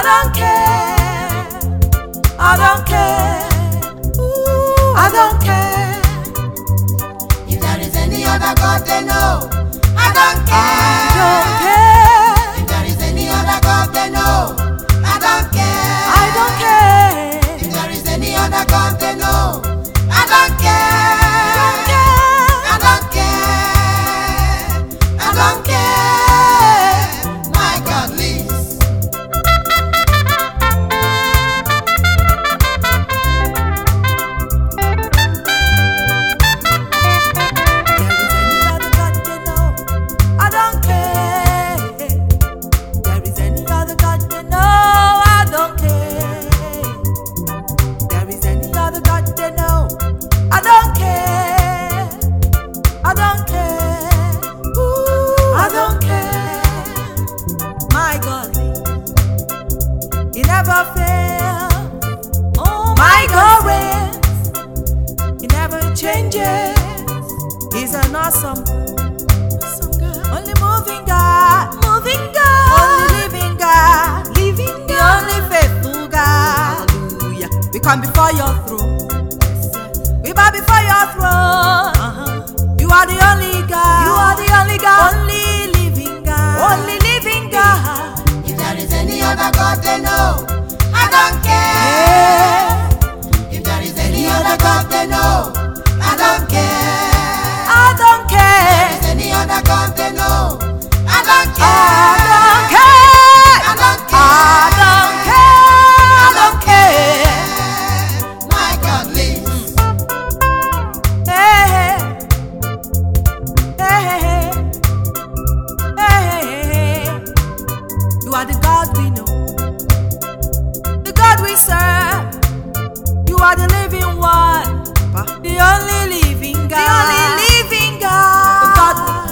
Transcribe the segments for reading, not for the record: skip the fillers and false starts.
don't care. I don't care. Ooh, I don't care. If there is any other God, then no, I don't care. I don't care. If there is any other God, then no, I don't care. I don't care. If there is any other God, then no, I don't care. I don't care. I don't care. My God lives. There is any other God, then no, I don't care. There is any other God, then no, I don't care. I don't care. Ooh, I don't care. My God, He never fails. Oh, my God reigns. He never changes. He's an awesome God. Only moving God. Moving God. Only living God. Living God. The only faithful God. Hallelujah. We come before your throne. We bow before your throne. You are the only God. You are the only God. Only living God. Only living God. If there is any other God, then no, I don't care. Yeah. If there is any other God, then no, I don't care. I don't If there care. is any other God, then no, I don't I care. don't care. I don't I don't care. I don't care. My God lives. Hey, hey, hey, hey. You are the God we know, the God we serve. You are the living one, the only living God, the only living God,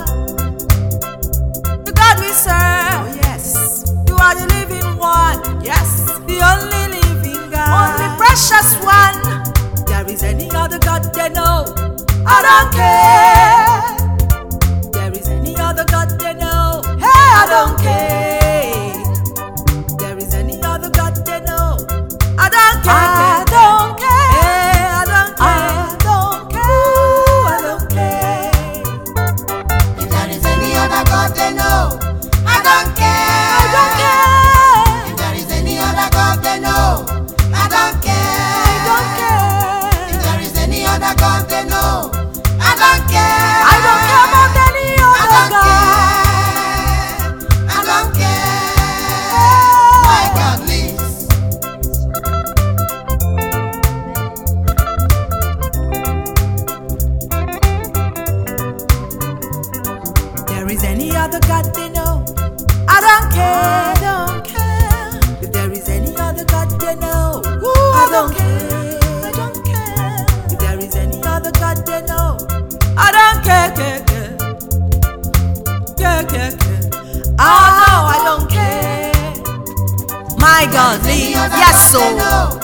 the God we serve. Oh, yes, you are the living one. Yes, the only living God, only precious one. There is any other God they know. I don't care. There is any other God they know. Hey, I don't care. There is any other God they know. I don't care. I don't care. Hey, I don't care. I don't care. Ooh, I don't care. If there is any other God, then no, I don't care. I don't care. If there is any other God, then no, I don't care. I don't care. If there is any other God, then no, I don't care. I don't care about any I other don't God. care. I don't care. My God lives. There is any other God they know. I don't care. I don't care. If there is any other God they know. Ooh, I don't care. I don't care. If there is any other God they know. I don't care. Care, care. Care, care, care. Oh no, I don't care. My God lives. Yes, so.